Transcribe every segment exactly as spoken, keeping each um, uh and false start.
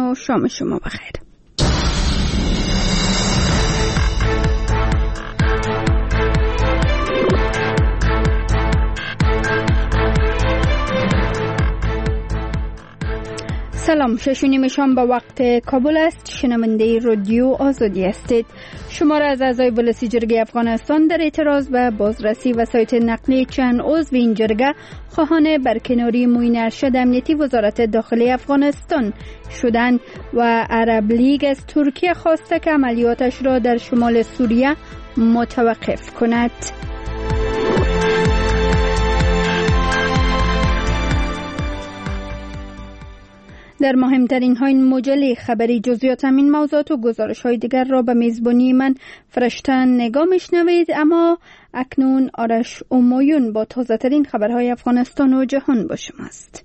و شام شما بخیر. سلام، شش و نیم شام به وقت کابل است. شنونده رادیو آزادی هستید. شماره از اعضای ولسی جرگه افغانستان در اعتراض به بازرسی وسایط نقلیه چند عضو این جرگه خواهان برکناری معین ارشد امنیتی وزارت داخلی افغانستان شدند و عرب لیگ از ترکیه خواسته که عملیاتش را در شمال سوریه متوقف کند. در مهمترین های مجله خبری جزئیات همین موضوعات و گزارش های دیگر را به میزبانی من فرشته نگاه میشنوید، اما اکنون آرش امایون با تازه ترین خبرهای افغانستان و جهان با شماست.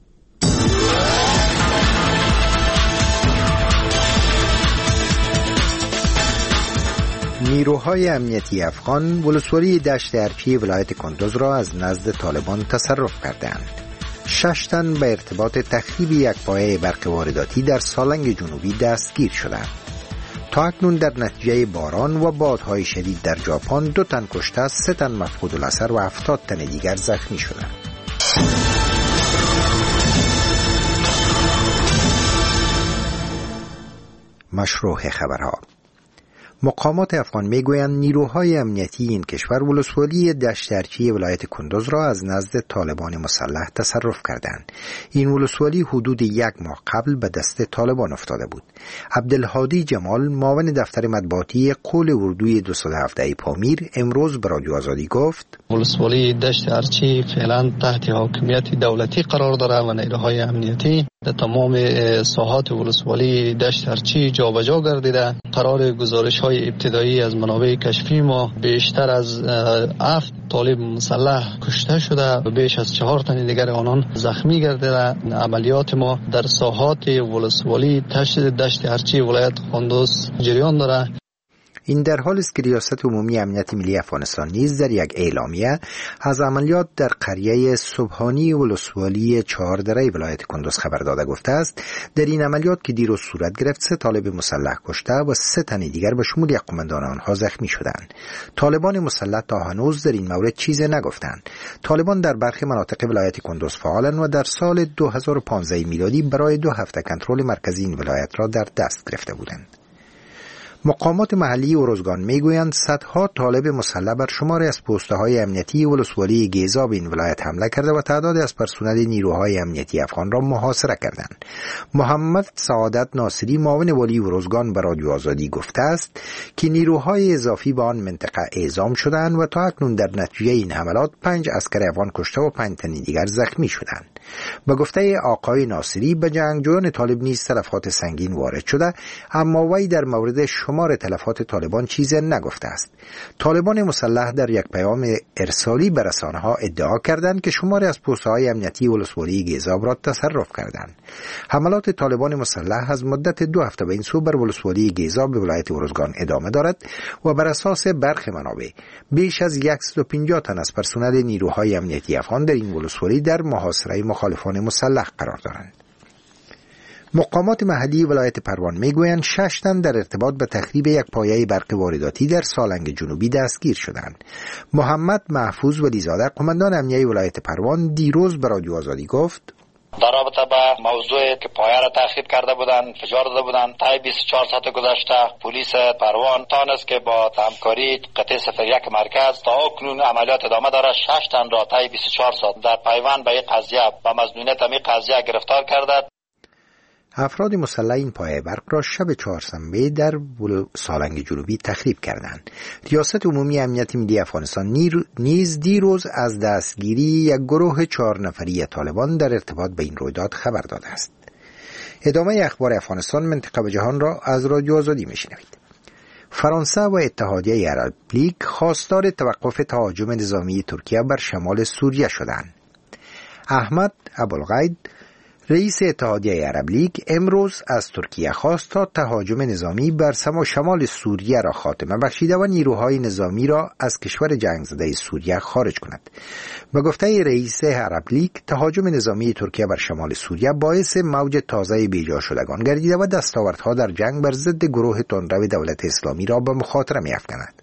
نیروهای امنیتی افغان ولسوالی دشت ارچی ولایت کندوز را از نزد طالبان تصرف کردند. شش تن به ارتباط تخریب یک پایه برق وارداتی در سالنگ جنوبی دستگیر شدند. تا اکنون در نتیجه باران و بادهای شدید در ژاپن دو تن کشته، سه تن مفقود الاثر و هفتاد تن دیگر زخمی شدند. مشروع خبرها. مقامات افغان میگویند نیروهای امنیتی این کشور ولسوالی دشت ارچی ولایت کندوز را از نزد طالبان مسلح تصرف کردند. این ولسوالی حدود یک ماه قبل به دست طالبان افتاده بود. عبدالهادی جمال، معاون دفتر مطبوعاتی قول اردوی دویست و هفده پامیر، امروز به رادیو آزادی گفت ولسوالی دشت ارچی فعلا تحت حاکمیت دولتی قرار دارد و نیروهای امنیتی در تمام ساحات ولسوالی دشت ارچی جابجا گردیده. قرار گزارش های ابتدایی از منابع کشفی ما بیشتر از هفت طالب مسلح کشته شده و بیش از چهار تن دیگر آنان زخمی گردیده. عملیات ما در ساحات ولسوالی دشت ارچی ولایت کندوز جریان دارد. این در حال است که ریاست عمومی امنیت ملی افغانستان نیز در یک اعلامیه از عملیات در قریه سبحانی ولسوالی چهاردره ولایت کندوز خبر داده گفته است در این عملیات که دیروز صورت گرفت سه طالب مسلح کشته و سه تن دیگر به شمول یک قماندان آنها زخمی شدند. طالبان مسلح تا هنوز در این مورد چیزی نگفتند. طالبان در برخی مناطق ولایت کندوز فعالند و در سال دو هزار و پانزده میلادی برای دو هفته کنترل مرکزی این ولایت را در دست گرفته بودند. مقامات محلی اروزگان میگویند صدها طالب مسلح بر شماری از پست‌های امنیتی ولسوالی گیزا به این ولایت حمله کرده و تعدادی از پرسنل نیروهای امنیتی افغان را محاصره کردند. محمد سعادت ناصری، معاون والی اروزگان، به رادیو آزادی گفته است که نیروهای اضافی به آن منطقه اعزام شدند و تا اکنون در نتیجه این حملات پنج عسکر افغان کشته و پنج تن دیگر زخمی شدند. به گفته آقای ناصری به جنگجویان طالب نیز تلفات سنگین وارد شده، اما وی در مورد شمار تلفات طالبان چیزی نگفته است. طالبان مسلح در یک پیام ارسالی به رسانه‌ها ادعا کردند که شماری از پست‌های امنیتی ولسوالی گیزاب را تصرف کردند. حملات طالبان مسلح از مدت دو هفته به این سو بر ولسوالی گیزاب به ولایت اروزگان ادامه دارد و بر اساس برخی منابع بیش از صد و پنجاه تن از پرسنل نیروهای امنیتی افغان در این ولسوالی در محاصره مخالفان مسلح قرار دارند. مقامات محلی ولایت پروان میگویند شش تن در ارتباط به تخریب یک پایه برق وارداتی در سالنگ جنوبی دستگیر شدند. محمد محفوظ ولیزاده، قماندان امنیه ولایت پروان، دیروز به رادیو آزادی گفت در رابطه با موضوع که پایه را تخریب کرده بودند، انفجار داده بودند، تا بیست و چهار ساعت گذشته پلیس پروان تانست که با همکاری قطعه صفر یک مرکز تا اکنون عملیات ادامه داره. شش تن را تا بیست و چهار ساعت در پیوند به این قضیه و مظنونیت این قضیه گرفتار کرده. افراد مسلح این پایه برق را شب چهارشنبه در سالنگ جنوبی تخریب کردند. ریاست عمومی امنیت ملی افغانستان نیز دیروز از دستگیری یک گروه چهار نفری طالبان در ارتباط به این رویداد خبر داده است. ادامه اخبار افغانستان، منطقه و جهان را از رادیو آزادی میشنوید. فرانسه و اتحادیه عرب لیگ خواستار توقف تهاجم نظامی ترکیه بر شمال سوریه شدند. احمد ابوالغید، رئیس اتحادیه عرب لیگ امروز از ترکیه خواست تا تهاجم نظامی بر سم و شمال سوریه را خاتمه بخشیده و نیروهای نظامی را از کشور جنگ زده سوریه خارج کند. به گفته رئیس عرب لیگ، تهاجم نظامی ترکیه بر شمال سوریه باعث موج تازه بیجا شدگان گردیده و دستاوردها در جنگ بر ضد گروه تندرو دولت اسلامی را به مخاطره می‌افکند.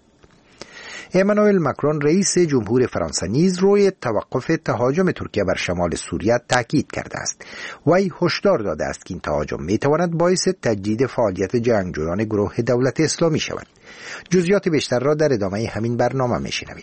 امانوئل ماکرون رئیس جمهور فرانسه نیز روی توقف تهاجم ترکیه بر شمال سوریه تاکید کرده است. وی هشدار داده است که این تهاجم میتواند باعث تجدید فعالیت جنگجویان گروه دولت اسلامی شود. جزئیات بیشتر را در ادامه همین برنامه میشنوید.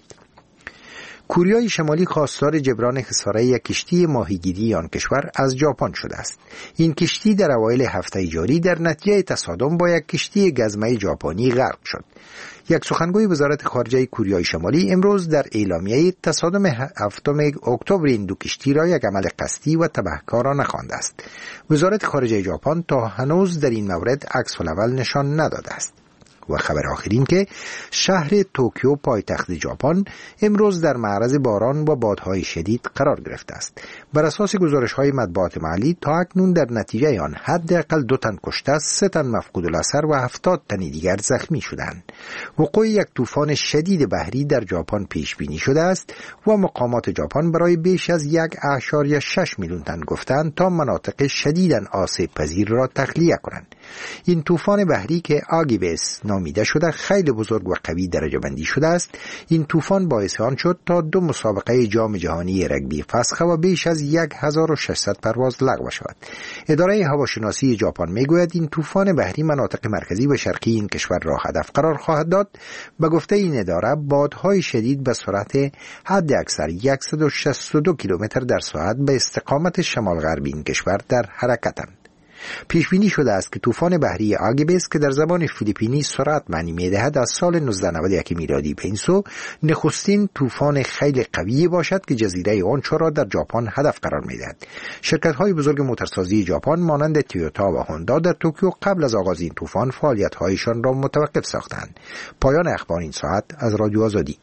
کوریای شمالی خواستار جبران خساره یک کشتی ماهیگیری آن کشور از ژاپن شده است. این کشتی در اوایل هفته جاری در نتیجه تصادم با یک کشتی گزمه ژاپنی غرق شد. یک سخنگوی وزارت خارجه کوریای شمالی امروز در اعلامیه تصادم هفتم اکتبر این دو کشتی را یک عمل قصدی و تبهکارانه خوانده است. وزارت خارجه ژاپن تا هنوز در این مورد عکس العمل نشان نداده است. و خبر آخرین که شهر توکیو پایتخت ژاپن امروز در معرض باران و بادهای شدید قرار گرفته است. بر اساس گزارش‌های مطبوعات محلی تا اکنون در نتیجه آن حداقل دو تن کشته، سه تن مفقود الاثر و هفتاد تن دیگر زخمی شدند. وقوع یک طوفان شدید بحری در ژاپن پیش بینی شده است و مقامات ژاپن برای بیش از یک ممیز شش میلیون تن گفتند تا مناطق شدیداً آسیب پذیر را تخلیه کنند. این طوفان بحری که آگیبس نامیده شده خیلی بزرگ و قوی درجه بندی شده است. این طوفان باعث آن شد تا دو مسابقه جام جهانی رگبی فسخ و بیش از هزار و ششصد پرواز لغو شود. اداره هواشناسی ژاپن میگوید این طوفان بحری مناطق مرکزی و شرقی این کشور را هدف قرار خواهد داد. به گفته این اداره بادهای شدید به سرعت حد اکثر صد و شصت و دو کیلومتر در ساعت به استقامت شمال غربی این کشور در حرکتند. پیش بینی شده است که طوفان بحری آگیبس که در زبان فیلیپینی سرعت معنی می‌دهد از سال نوزده نود و یک میلادی به این سو نخستین طوفان خیلی قوی باشد که جزیره اونچو را در ژاپن هدف قرار می‌دهد. شرکت‌های بزرگ موتورسازی ژاپن مانند تویوتا و هوندا در توکیو قبل از آغاز این طوفان فعالیت‌هایشان را متوقف ساختند. پایان اخبار این ساعت از رادیو آزادی.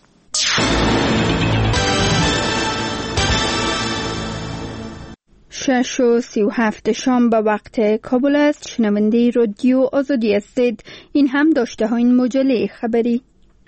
شش و سی و هفت شام به وقت کابل است. شنونده رادیو آزادی هستید. این هم داشته ها این مجله خبری.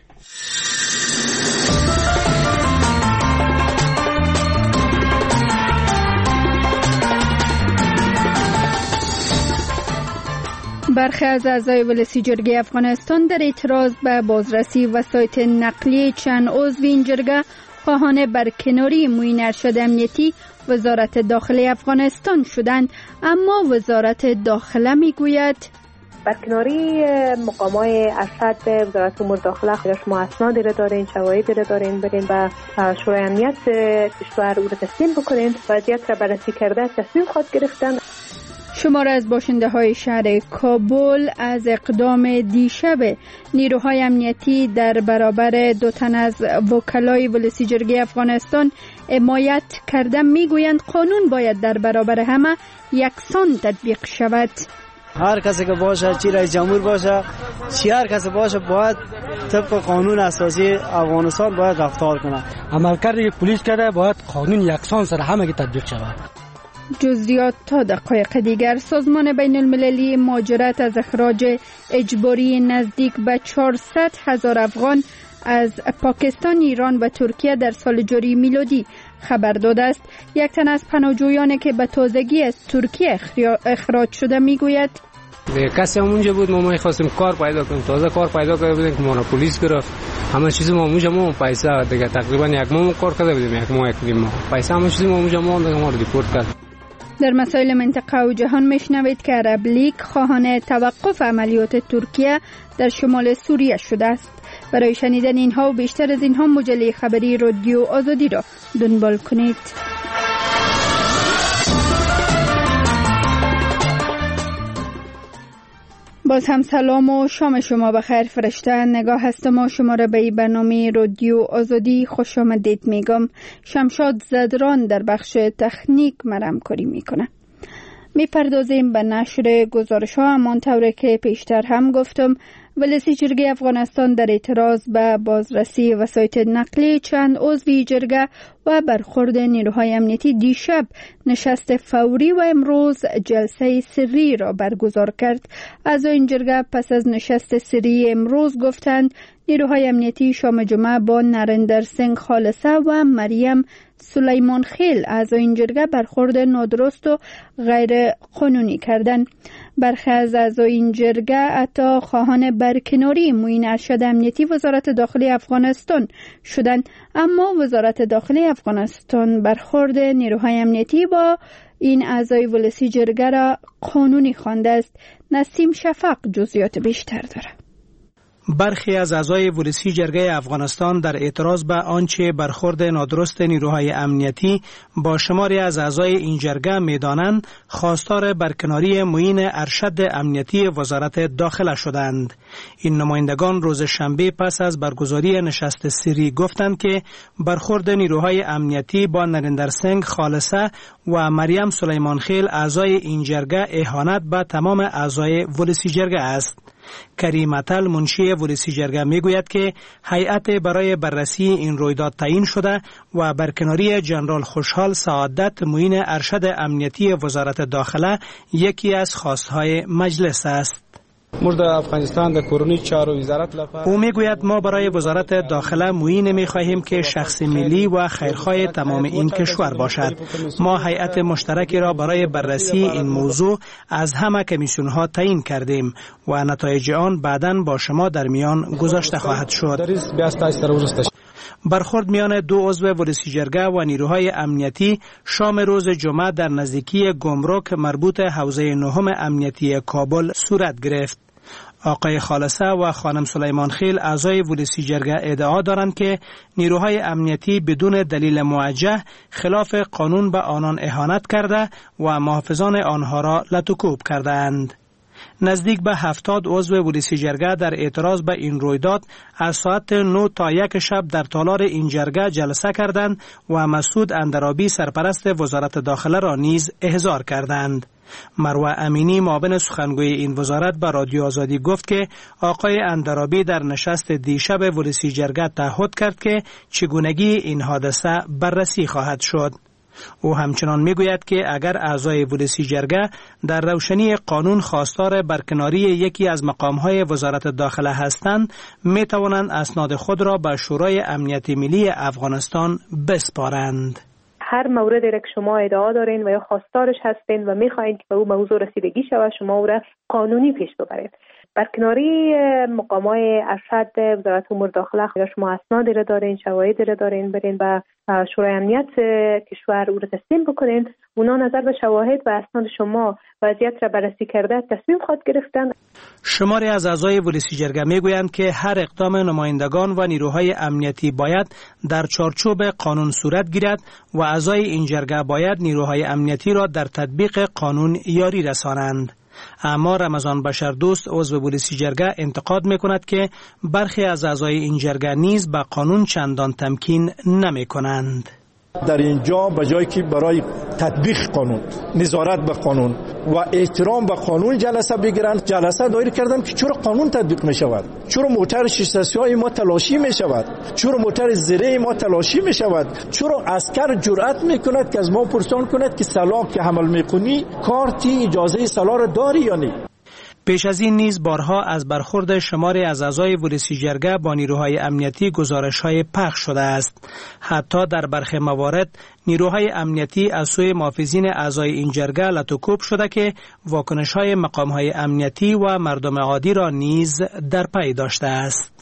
برخی از اعضای ولسی جرگه افغانستان در اعتراض به بازرسی وسایط نقلیه چند عضو این جرگه خواهان برکناری معین ارشد امنیتی وزارت داخله افغانستان شدند، اما وزارت داخله میگوید برکناری مقامای ارشد به وزارت امور داخله خودش ما اسنادی را دارین، شواهدی را دارین، برین به شورای امنیت کشور او را تسلیم بکنین. وضعیت را بررسی کرده تصمیم خود گرفتن. شمار از باشنده های شهر کابل از اقدام دیشب نیروهای امنیتی در برابر دو تن از وکلای ولسی جرگه افغانستان حمایت کرده میگویند قانون باید در برابر همه یکسان تطبیق شود. هر کسی که باشه، چی رئیس جمهور باشه، چی هر کسی باشه، باید طبق قانون اساسی افغانستان باید رفتار کنه. عملکرد یک پلیس کرده باید قانون یکسان سر همه تطبیق شود. جزئیات تا دقایق دیگر. سازمان بین المللی مهاجرت از اخراج اجباری نزدیک به چهارصد هزار افغان از پاکستان، ایران و ترکیه در سال جاری میلادی خبر داده است. یک تن از پناهجویانی که به تازگی از ترکیه اخراج شده میگوید کسی همونجا بود، ما می‌خواستیم کار پیدا کنیم، تازه کار پیدا کرده بودیم که ما پلیس گرفت، همه چیز ما اونجا ما پیسه دیگه تقریبا یک ماه کار کرده بودیم، یک ماه یک نیم پیسه همه چیز ما اونجا ما دیگه ما رو دیپورت کرد. در مسائل منطقه و جهان میشنوید که عرب لیگ خواهان توقف عملیات ترکیه در شمال سوریه شده است. برای شنیدن اینها و بیشتر از اینها مجله خبری رادیو آزادی را دنبال کنید. باز هم سلام و شام شما بخیر. فرشته نگاه هستم و شما را به این برنامه رادیو آزادی خوش آمدید میگم. شمشاد زدران در بخش تکنیک مرام کاری میکنه. میپردازیم به نشر گزارش ها، همان طوری که پیشتر هم گفتم ولسی جرگه افغانستان در اعتراض به بازرسی وسایط نقلیه چند عضوی جرگه و برخورد نیروهای امنیتی دیشب نشست فوری و امروز جلسه سری را برگزار کرد. اعضای جرگه پس از نشست سری امروز گفتند نیروهای امنیتی شام جمعه با نریندر سنگ خالصه و مریم سلیمان خیل اعضای این جرگه برخورد نادرست و غیر قانونی کردند. برخی از اعضای این جرگه حتی خواهان برکناری معین ارشد امنیتی وزارت داخلی افغانستان شدند، اما وزارت داخلی افغانستان برخورد نیروهای امنیتی با این اعضای ولسی جرگه را قانونی خوانده است. نسیم شفق جزئیات بیشتر دارد. برخی از اعضای ولسی جرگه افغانستان در اعتراض به آنچه برخورد نادرست نیروهای امنیتی با شماری از اعضای این جرگه می‌دانند خواستار برکناری معین ارشد امنیتی وزارت داخله شدند. این نمایندگان روز شنبه پس از برگزاری نشست سری گفتند که برخورد نیروهای امنیتی با نریندر سنگ خالصه و مریم سلیمان خیل اعضای این جرگه اهانت به تمام اعضای ولسی جرگه است. کریم اتل منشی ولسی جرگه میگوید که هیئت برای بررسی این رویداد تعیین شده و برکناری جنرال خوشحال سعادت معین ارشد امنیتی وزارت داخله یکی از خواستهای مجلس است. او میگوید ما برای وزارت داخله معین میخواهیم که شخص ملی و خیرخواه تمام این کشور باشد. ما هیئت مشترکی را برای بررسی این موضوع از همه کمیسیون‌ها تعیین کردیم و نتایج آن بعداً با شما در میان گذاشته خواهد شد. برخورد میان دو عضو ولسی جرگه و نیروهای امنیتی شام روز جمعه در نزدیکی گمرک مربوط حوزه نهم امنیتی کابل صورت گرفت. آقای خالصه و خانم سلیمان خیل اعضای ولسی جرگه ادعا دارند که نیروهای امنیتی بدون دلیل موجه خلاف قانون به آنان اهانت کرده و محافظان آنها را لطوکوب کردند. نزدیک به هفتاد عضو ولسی جرگه در اعتراض به این رویداد از ساعت نه تا یک شب در تالار این جرگه جلسه کردند و مسعود اندرابی سرپرست وزارت داخله را نیز احضار کردند. مروه امینی معاون سخنگوی این وزارت به رادیو آزادی گفت که آقای اندرابی در نشست دیشب ولسی جرگه تعهد کرد که چگونگی این حادثه بررسی خواهد شد. او همچنان میگوید که اگر اعضای ولسی جرگه در روشنی قانون خواستار برکناری یکی از مقامهای وزارت داخله هستند می توانند اسناد خود را به شورای امنیت ملی افغانستان بسپارند. هر موردی را که شما ادعا دارین و یا خواستارش هستین و میخواین که به او موضوع رسیدگی شود شما او را قانونی پیش ببرید. برکناری مقامای ارشد وزارت امور داخله شما اسنادی را دارین، شواهدی را دارین، برین به شورای امنیت کشور او را تسلیم بکنین. اونا نظر به شواهد و اسناد شما وضعیت را بررسی کرده تصمیم خواهد گرفتن. شماری از اعضای ولسی جرگه میگویند که هر اقدام نمایندگان و نیروهای امنیتی باید در چارچوب قانون صورت گیرد و اعضای این جرگه باید نیروهای امنیتی را در تطبیق قانون یاری رسانند. اما رمضان بشردوست عضو ولسی جرگه انتقاد میکند که برخی از اعضای این جرگه نیز به قانون چندان تمکین نمیکنند. در اینجا به جایی که برای تطبیق قانون، نظارت به قانون و احترام به قانون جلسه بگیرند، جلسه دایر کردن که چرا قانون تطبیق می شود، چرا موتر شیشت‌سی های ما تلاشی می شود، چرا موتر زره ما تلاشی می شود، چرا عسکر جرأت می کند که از ما پرسان کند که سلاح که حمل می کنی کارتی اجازه سلاح را داری یا نه. پیش از این نیز بارها از برخورد شماری از اعضای ولسی جرگه با نیروهای امنیتی گزارش‌های پخش شده است. حتی در برخی موارد نیروهای امنیتی از سوی محافظین اعضای این جرگه لطوکوب شده که واکنش‌های مقام‌های امنیتی و مردم عادی را نیز در پی داشته است.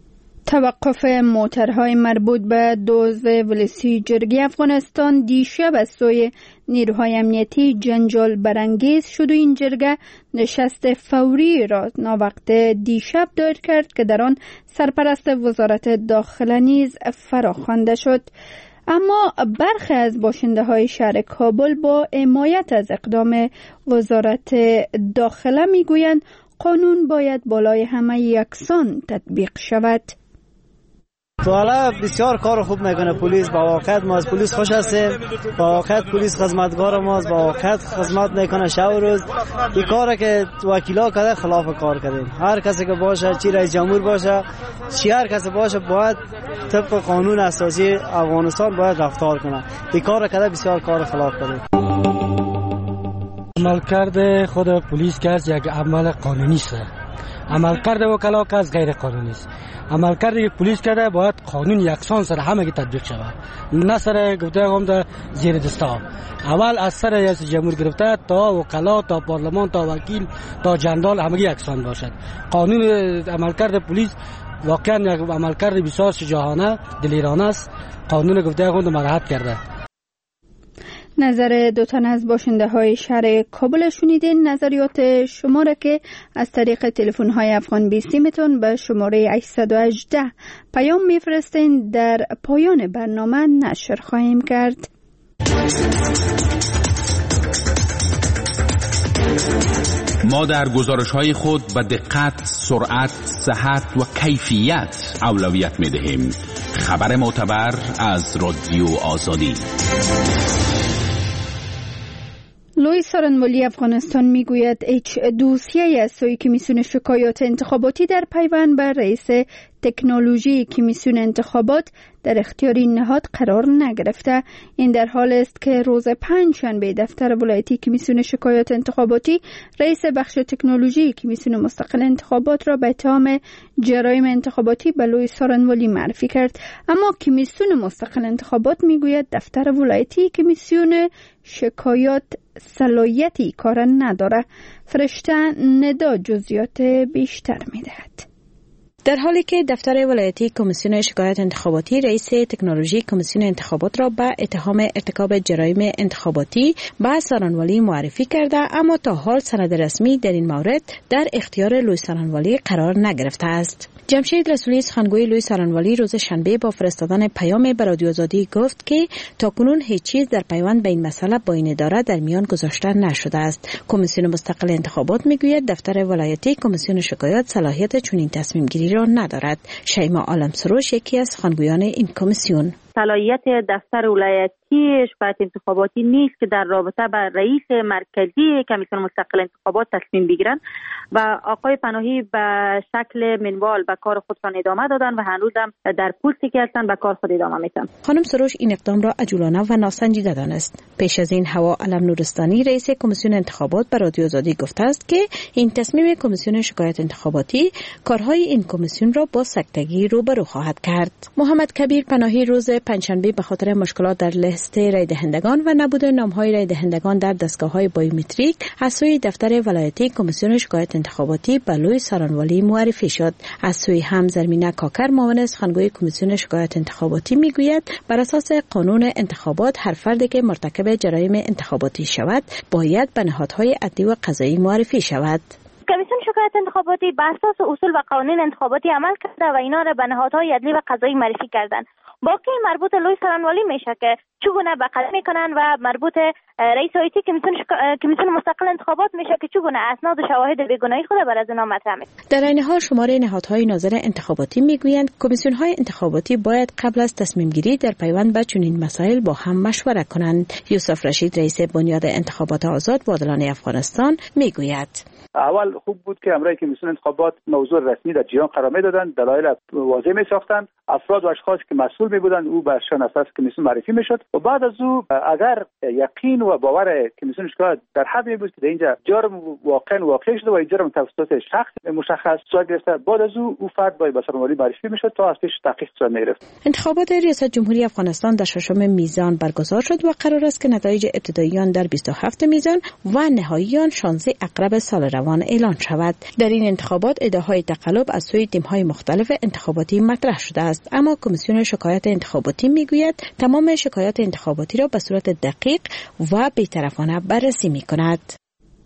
توقف موترهای مربوط به دوز ولسی جرگه افغانستان دیشب از سوی نیروهای امنیتی جنجال برانگیز شد و این جرگه نشست فوری را ناوقت دیشب دایر کرد که در آن سرپرست وزارت داخله نیز فراخوانده شد. اما برخی از باشنده های شهر کابل با حمایت از اقدام وزارت داخله میگویند قانون باید بالای همه یکسان تطبیق شود. تو حالا بسیار کار خوب میکنه پلیس. با واقعیت ما از پلیس خوش هستیم. با واقعیت پلیس خدمتگار ماست. با واقعیت خدمت میکنه شب و روز. این کاری که وکیلا کرده خلاف کار کردیم. هر کسی که باشه، چی رئیس جمهور باشه، چی هر کسی باشه، باید طبق قانون اساسی افغانستان باید رفتار کنه. این کار کرده بسیار کار خلاف کرده. عملکرد خود پلیس که از یک عمل قانونی است. عملکرد وکلا که از غیر قانونی است. عملکرد که پلیس کرده باید قانون یکسان سر همه تطبیق شود، نه سر گفته هم در زیر دستا. اول از سر رئیس جمهور گرفته تا وکلا تا پارلمان تا وکیل تا جنرال همه یکسان باشد. قانون عملکرد پلیس واقعا یک عملکرد بسیار شجاعانه دلیرانه است. قانون گفته هم مراعات کرده. نظر دو تن از باشنده های شهر کابل شنیدین. نظریات شما را که از طریق تلفن های افغان بیستی میتون به شماره هشتصد و هجده پیام میفرستین. در پایان برنامه نشر خواهیم کرد. ما در گزارش‌های خود به دقت، سرعت، صحت و کیفیت اولویت می‌دهیم. خبر معتبر از رادیو آزادی. لوی سارنوالی افغانستان میگوید هیچ دوسیه از سوی کمیسیون شکایات انتخاباتی در پیوند به رئیس تکنولوژی کمیسیون انتخابات در اختیار این نهاد قرار نگرفته. این در حال است که روز پنجشنبه دفتر ولایتی کمیسیون شکایات انتخاباتی رئیس بخش تکنولوژی کمیسیون مستقل انتخابات را به اتهام جرایم انتخاباتی به لوی سارنوالی معرفی کرد. اما کمیسیون مستقل انتخابات میگوید دفتر ولایتی کمیسیون شکایات صلاحیتی کار نداره. فرشته ندا جزئیات بیشتر میدهد. در حالی که دفتر ولایتی کمیسیون شکایات انتخاباتی رئیس تکنولوژی کمیسیون انتخابات را به اتهام ارتکاب جرایم انتخاباتی به سارنوالی معرفی کرده، اما تا حال سند رسمی در این مورد در اختیار لوی سارنوالی قرار نگرفته است. جمشید رسولی سخنگوی لوی سارنوالی روز شنبه با فرستادن پیام به رادیو آزادی گفت که تاکنون هیچ چیز در پیوند به این مسئله با این اداره در میان گذاشته نشده است. کمیسیون مستقل انتخابات میگوید دفتر ولایتی کمیسیون شکایات صلاحیت چنین تصمیم گیری را ندارد. شیما عالم سروش یکی از سخنگویان این کمیسیون: صلاحیت دفتر ولایتی شکایات انتخاباتی نیست که در رابطه با رئیس مرکزی کمیسیون مستقل انتخابات تصمیم بگیرند و آقای پناهی به شکل منوال به کار خودشان ادامه دادن و هنوز هم در پستی که هستند به کار خود ادامه میدن. خانم سروش این اقدام را عجولانه و ناسنجیده دانست. پیش از این هوا علم نورستانی رئیس کمیسیون انتخابات به رادیو آزادی گفته است که این تصمیم کمیسیون شکایات انتخاباتی کارهای این کمیسیون را با سکتگی روبرو خواهد کرد. محمد کبیر پناهی روز پنجشنبه به خاطر مشکلات در لیست رای دهندگان و نبود نام‌های رای دهندگان در دستگاه‌های بایومتریک از سوی دفتر ولایتی کمیسیون شکایات انتخاباتی به لوی سارنوالی معرفی شد. از سوی هم زرمینه کاکر معاون سخنگوی کمیسیون شکایات انتخاباتی میگوید بر اساس قانون انتخابات هر فردی که مرتکب جرایم انتخاباتی شود باید به نهادهای عدلی و قضایی معرفی شود. کمیسیون شکایات انتخاباتی بر اساس اصول و قوانین انتخاباتی عمل کرده و اینا را به نهادهای عدلی و قضایی معرفی کردن. باقی مربوط لوی سارنوالی میشه که چگونه بقدر میکنن و مربوط رئیس هیئت کمیسیون شک... کمیسیون مستقل انتخابات میشه که چگونه اسناد و شواهد بیگناهی خود بر از اینا مطرح میکنه. در این حال شماره نهادهای ناظر انتخاباتی میگویند کمیسیون های انتخاباتی باید قبل از تصمیم گیری در پیوند به چنین مسائل با هم مشوره کنند. یوسف رشید رئیس بنیاد انتخابات آزاد و عادلانه افغانستان میگوید اول خوب بود که امرای کمیسیون انتخابات موضوع رسمی در جریان قرار میدادند، دلایل واضح می ساختند، افراد و اشخاص که مسئول می بودند او برشان اساس کمیسیون معرفی میشد و بعد از او اگر یقین و باور کمیسیون شکایات در حد می بود که اینجا جرم واقعا واقع شده و جرم توسط شخص مشخص صورت گرفته، بعد از او او فرد باید به سارنوالی معرفی میشد تا از پیش تحقیق صورت میگرفت. انتخابات ریاست جمهوری افغانستان در ششم میزان برگزار شد و قرار است که نتایج ابتدایی آن در بیست و هفت میزان و نهایی آن شانزده عقرب سال روان اعلان شود. در این انتخابات ادعاهای تقلب از سوی تیم‌های مختلف انتخاباتی مطرح شده است، اما کمیسیون شکایات انتخاباتی میگوید تمام شکایات انتخاباتی را به صورت دقیق و بی‌طرفانه بررسی می‌کند.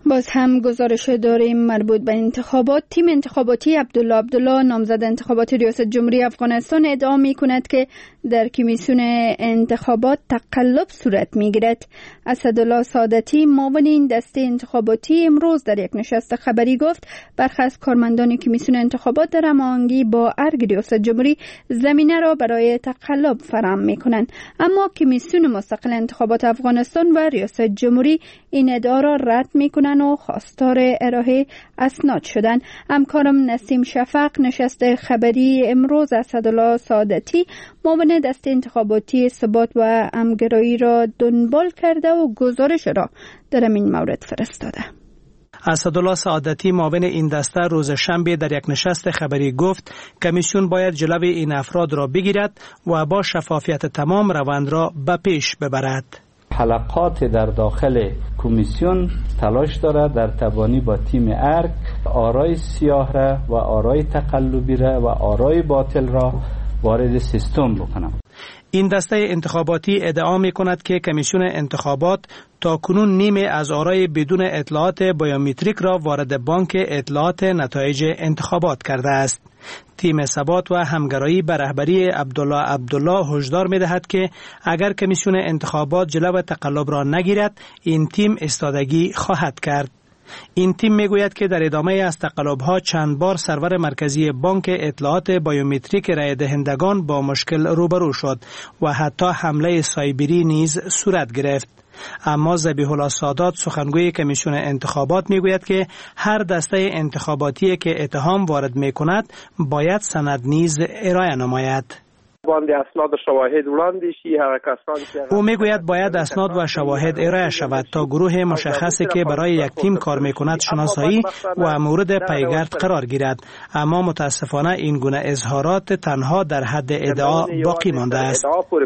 باز هم گزارش داریم مربوط به انتخابات. تیم انتخاباتی عبدالله عبدالله نامزد انتخابات ریاست جمهوری افغانستان ادعا می کند که در کمیسیون انتخابات تقلب صورت می گیرد. اسدالله سعادتی معاون این دسته انتخاباتی امروز در یک نشست خبری گفت برخی از کارمندان کمیسیون انتخابات در هماهنگی با ارگ ریاست جمهوری زمینه را برای تقلب فراهم می کنند، اما کمیسیون مستقل انتخابات افغانستان و ریاست جمهوری این ادعا را رد می کنند و خواستار ارائه اسناد شدند. همکارم نسیم شفق نشست خبری امروز اسدالله سعادتی معاون دسته انتخاباتی ثبات و همگرایی را دنبال کرده و گزارش را در این مورد فرستاده. اسدالله سعادتی معاون این دسته روز شنبه در یک نشست خبری گفت کمیسیون باید جلوی این افراد را بگیرد و با شفافیت تمام روند را به پیش ببرد. حلقات در داخل کمیسیون تلاش دارد در تبانی با تیم ارگ آرای سیاه را و آرای تقلبی را و آرای باطل را وارد سیستم بکنم. این دسته انتخاباتی ادعا می کند که کمیسیون انتخابات تا کنون نیمه از آرای بدون اطلاعات بیومتریک را وارد بانک اطلاعات نتایج انتخابات کرده است. تیم ثبات و همگرایی به رهبری عبدالله عبدالله هشدار می دهد که اگر کمیسیون انتخابات جلو تقلب را نگیرد این تیم استادگی خواهد کرد. این تیم میگوید که در ادامه از تقلب‌ها چند بار سرور مرکزی بانک اطلاعات بیومتریک رای دهندگان با مشکل روبرو شد و حتی حمله سایبری نیز صورت گرفت. اما ذبیح الله سادات سخنگوی کمیسیون انتخابات میگوید که هر دسته انتخاباتی که اتهام وارد میکند باید سند نیز ارائه نماید. اسناد و شواهد وړاندې شي هغه کسان که او میگوید باید اسناد و شواهد ارائه شود تا گروه مشخصی که برای یک تیم کار میکند شناسایی و مورد پیگرد قرار گیرد، اما متاسفانه این گونه اظهارات تنها در حد ادعا باقی مانده است.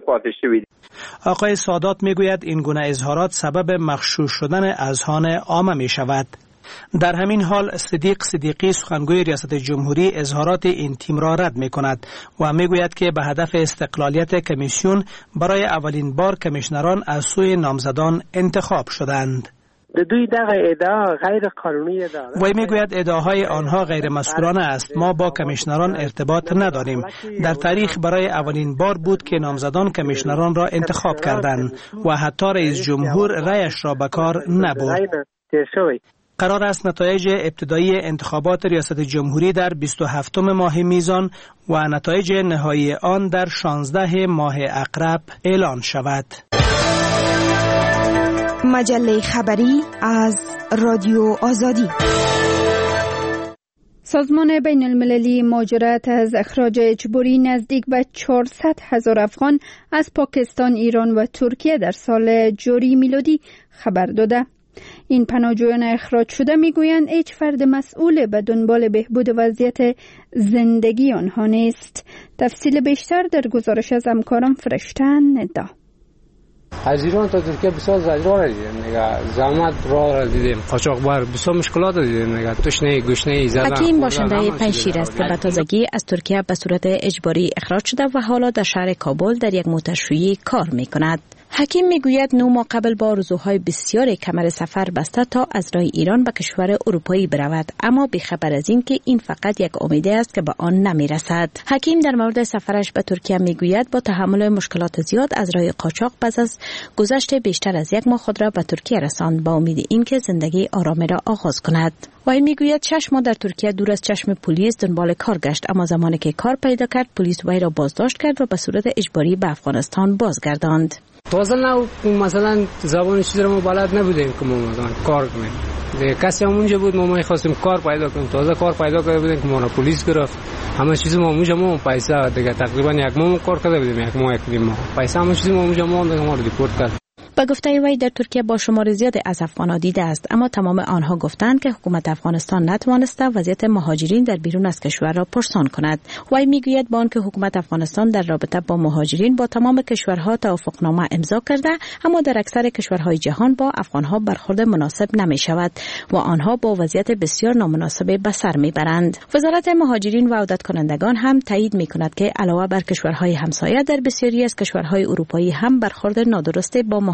آقای سادات میگوید این گونه اظهارات سبب مغشوش شدن اذهان عامه می شود. در همین حال صدیق صدیقی سخنگوی ریاست جمهوری اظهارات این تیم را رد می کند و می گوید که به هدف استقلالیت کمیسیون برای اولین بار کمیشنران از سوی نامزدان انتخاب شدند. دوی دغه ادعا غیر قانونی دارد. وی میگوید ادعاهای آنها غیر مسئولانه است. ما با کمیشنران ارتباط نداریم. در تاریخ برای اولین بار بود که نامزدان کمیشنران را انتخاب کردند و حتی رئیس جمهور رأیش را به کار نبرد. قرار است نتایج ابتدایی انتخابات ریاست جمهوری در بیست و هفتم ماه میزان و نتایج نهایی آن در شانزده ماه عقرب اعلان شود. مجله خبری از رادیو آزادی. سازمان بین المللی مهاجرت از اخراج اجباری نزدیک به چهارصد هزار افغان از پاکستان، ایران و ترکیه در سال جاری میلادی خبر داده. این پناهجویان اخراج شده میگویند هیچ فرد مسئول به دنبال بهبود وضعیت زندگی آنها نیست. تفصیل بیشتر در گزارش از همکارم فرشتن ندا. از ایران تا ترکیه بسیار زجرها را دیدیم نگاه، زحمت راه را دیدیم، قاچاقبر بسیار مشکلات را دیدیم نگاه، تشنه گشنه زدن. حکیم باشنده پنجشیر است که به تازگی از ترکیه به صورت اجباری اخراج شده و حالا در شهر کابل در یک موترشویی کار میکند. حکیم میگوید نه ماه قبل با آرزوهای بسیار کمر سفر بسته تا از راه ایران به کشور اروپایی برود، اما بیخبر از این که این فقط یک امیده است که به آن نمیرسد. حکیم در مورد سفرش به ترکیه میگوید با تحمل مشکلات زیاد از راه قاچاق پس از گذشت بیشتر از یک ماه خود را به ترکیه رساند با امید اینکه زندگی آرامی را آغاز کند. وی میگوید شش ماه در ترکیه دور از چشم پلیس دنبال کار گشت، اما زمانی که کار پیدا کرد پلیس وی را بازداشت کرد و به صورت اجباری به افغانستان بازگرداند. تازه نه مثلا زبان چیزی رو ما بلد نبودیم که ما مثلا کار کنیم. دیگه کسی همونجا بود ما می‌خواستیم کار پیدا کنیم، تازه کار پیدا کرده بودیم که ما را پلیس گرفت. همه چیز ما اونجا ما پیسه دیگه تقریبا یک ماه کار کرده بودیم، یک ماه یک نیم ماه پیسه همه چیز ما اونجا ما دیگه ما رو دیپورت کرد. با گفته وی در ترکیه با شمار زیاد از افغانان دیده است، اما تمام آنها گفتند که حکومت افغانستان نتوانسته وضعیت مهاجرین در بیرون از کشور را پرسان کند. وی میگوید با آنکه حکومت افغانستان در رابطه با مهاجرین با تمام کشورها توافقنامه امضا کرده، اما در اکثر کشورهای جهان با افغانها برخورد مناسب نمی شود و آنها با وضعیت بسیار نامناسب به سر میبرند. وزارت مهاجرین و عودت کنندگان هم تایید میکند که علاوه بر کشورهای همسایه در بسیاری از کشورهای اروپایی هم برخورد نادرست با مهاجرین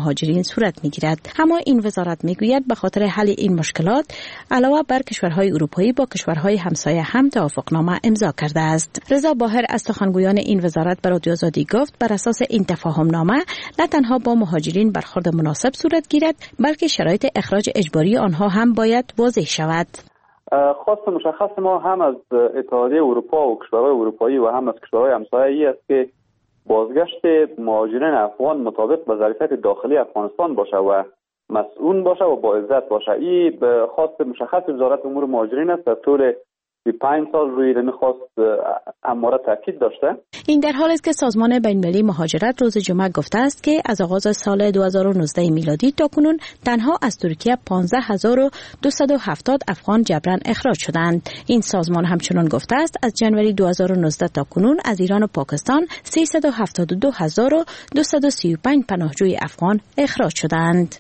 مهاجرین صورت میگیرد. اما این وزارت میگوید به خاطر حل این مشکلات علاوه بر کشورهای اروپایی با کشورهای همسایه هم توافقنامه امضا کرده است. رضا باهر از سخنگویان این وزارت به رادیو آزادی گفت بر اساس این تفاهمنامه نه تنها با مهاجرین برخورد مناسب صورت گیرد بلکه شرایط اخراج اجباری آنها هم باید واضح شود. خواست مشخص ما هم از اتحادیه اروپا و کشورهای اروپایی و هم از کشورهای همسایه‌ای است که بازگشت مهاجرین افغان مطابق با ظرفیت داخلی افغانستان باشه و مسئول باشه و با عزت باشه. این خواست مشخص وزارت امور مهاجرین است. در طول پنج سال روی این خواست همواره تاکید داشته. این در حالی است که سازمان بین‌المللی مهاجرت روز جمعه گفته است که از آغاز سال دو هزار و نوزده میلادی تا کنون تنها از ترکیه پانزده هزار و دویست و هفتاد افغان جبران اخراج شدند. این سازمان همچنان گفته است از جنوری دو هزار و نوزده تا کنون از ایران و پاکستان سیصد و هفتاد و دو هزار و دویست و سی و پنج پناهجوی افغان اخراج شدند.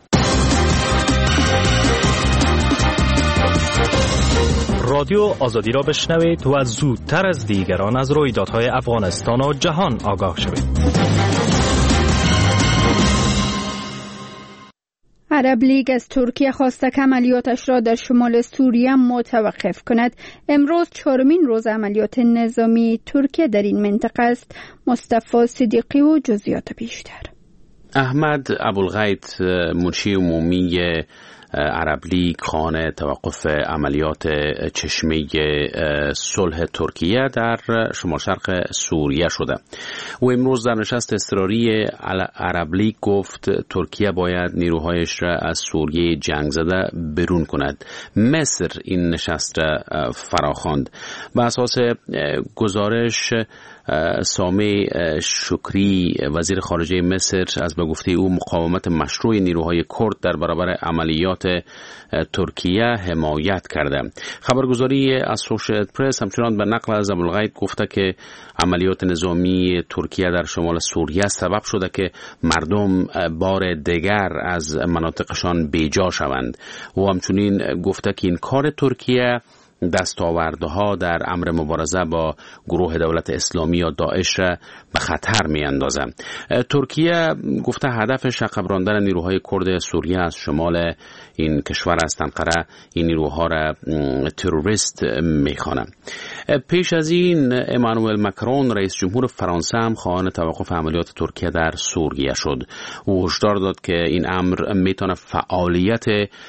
رادیو آزادی را بشنوید و زودتر از دیگران از رویدادهای افغانستان و جهان آگاه شوید. عرب لیگ از ترکیه خواسته که عملیاتش را در شمال سوریه متوقف کند. امروز چهارمین روز عملیات نظامی ترکیه در این منطقه است. مصطفی صدیقی و جزئیات بیشتر. احمد ابوالغیت منشی عمومی عرب لیگ خواهان توقف عملیات چشمه صلح ترکیه در شمال شرق سوریه شده. او امروز در نشست اضطراری عرب لیگ گفت ترکیه باید نیروهایش را از سوریه جنگ زده بیرون کند. مصر این نشست را فراخواند. بر اساس گزارش سامه شکری وزیر خارجه مصر از به گفته او مقاومت مشروع نیروهای کرد در برابر عملیات ترکیه حمایت کرده. خبرگزاری اسوشییتد پرس همچنان به نقل از ابوالغیت گفته که عملیات نظامی ترکیه در شمال سوریه سبب شده که مردم بار دیگر از مناطقشان بیجا شوند. او همچنین گفته که این کار ترکیه دستاوردها در امر مبارزه با گروه دولت اسلامی یا داعش را به خطر می اندازه. ترکیه گفته هدفش عقب راندن نیروهای کرد سوریه از شمال این کشور است. انقره این نیروها را تروریست می خوانه. پیش از این امانوئل مکرون رئیس جمهور فرانسه هم خواهان توقف عملیات ترکیه در سوریه شد. او هشدار داد که این امر می تونه فعالیت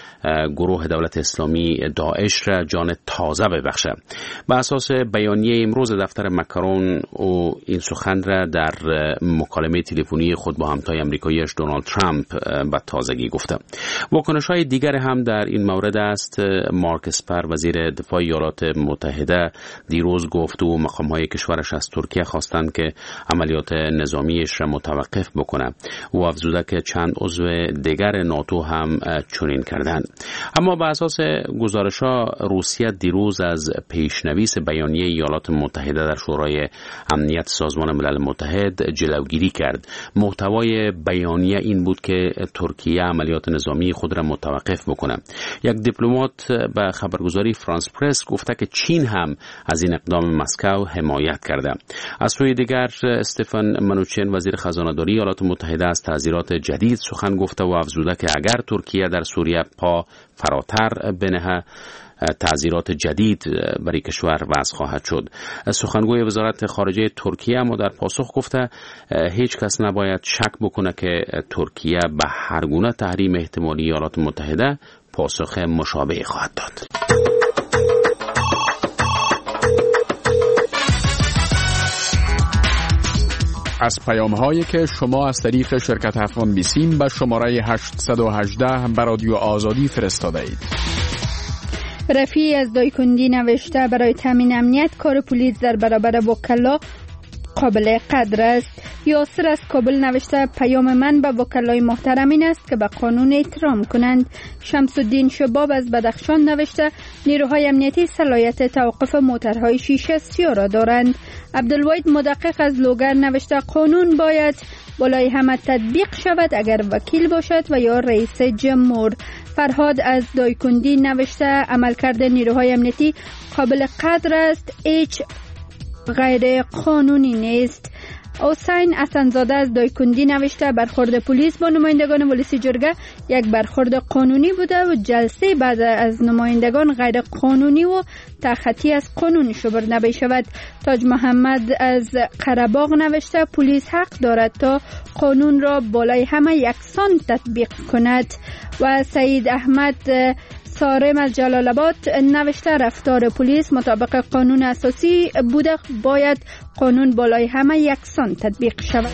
گروه دولت اسلامی داعش را جان تازه ببخشه. به اساس بیانیه امروز دفتر مکرون او این سخن را در مکالمه تلفنی خود با همتای آمریکاییش دونالد ترامپ به تازگی گفته. واکنش‌های دیگر هم در این مورد است. مارک اسپر وزیر دفاع ایالات متحده دیروز گفت و مقام‌های کشورش از ترکیه خواستند که عملیات نظامیش را متوقف بکنه. او افزوده که چند عضو دیگر ناتو هم چنین کردند. اما به اساس گزارش‌ها روسیه دیروز از پیشنویس بیانیه ایالات متحده در شورای امنیت سازمان ملل متحد جلوگیری کرد. محتوای بیانیه این بود که ترکیه عملیات نظامی خود را متوقف بکنه. یک دیپلمات به خبرگزاری فرانس پرس گفته که چین هم از این اقدام مسکو حمایت کرده. از سوی دیگر استفان منوچن وزیر خزانه‌داری ایالات متحده از تعزیرات جدید سخن گفته و افزوده که اگر ترکیه در سوریه پا فراتر بنه تعزیرات جدید برای کشور وضع خواهد شد. سخنگوی وزارت خارجه ترکیه اما در پاسخ گفته هیچ کس نباید شک بکنه که ترکیه به هر گونه تحریم احتمالی ایالات متحده پاسخ مشابه خواهد داد. از پیام‌هایی که شما از طریق شرکت افغان بیسیم به شماره هشت یک هشت به رادیو آزادی فرستاده اید. رفیع از دایکندی نوشته برای تامین امنیت کار پلیس در برابر وکلا قابل قدر است. یاسر از کابل نوشته پیام من به وکلای محترم این است که به قانون احترام کنند. شمس الدین شباب از بدخشان نوشته نیروهای امنیتی صلاحیت توقف موترهای شیشه سیاه را دارند. عبدالواحد مدقق از لوگر نوشته قانون باید بالای همه تطبیق شود اگر وکیل باشد و یا رئیس جمهور. فرهاد از دایکندی نوشته عملکرد نیروهای امنیتی قابل قدر است، هیچ غیر قانونی نیست. حسین حسن‌زاده از دایکندی نوشته برخورد پلیس با نمایندگان ولسی جرگه یک برخورد قانونی بوده و جلسه بعد از نمایندگان غیر قانونی و تخطی از قانون شمرده نمی شود. تاج محمد از قره‌باغ نوشته پلیس حق دارد تا قانون را بالای همه یکسان تطبیق کند. و سعید احمد سارم از جلال آباد نوشته رفتار پلیس مطابق قانون اساسی بوده، باید قانون بالای همه یکسان تطبیق شود.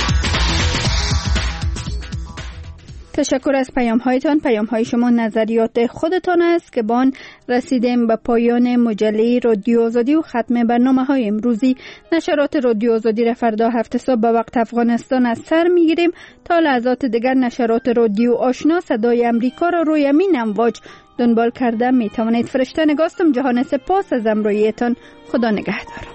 تشکر از پیام هایتان. پیام های شما نظریات خودتان است که با آن رسیدیم به پایان مجله رادیو آزادی و ختم برنامه های امروزی. نشرات رادیو آزادی را فردا هفت صبح به وقت افغانستان از سر میگیریم. تا لحظات دیگر نشرات رادیو آشنا صدای امریکا را روی امین امواج دنبال کرده می توانید. فرشته نگاستم. جهان سپاس از امرویتان. خدا نگهدار.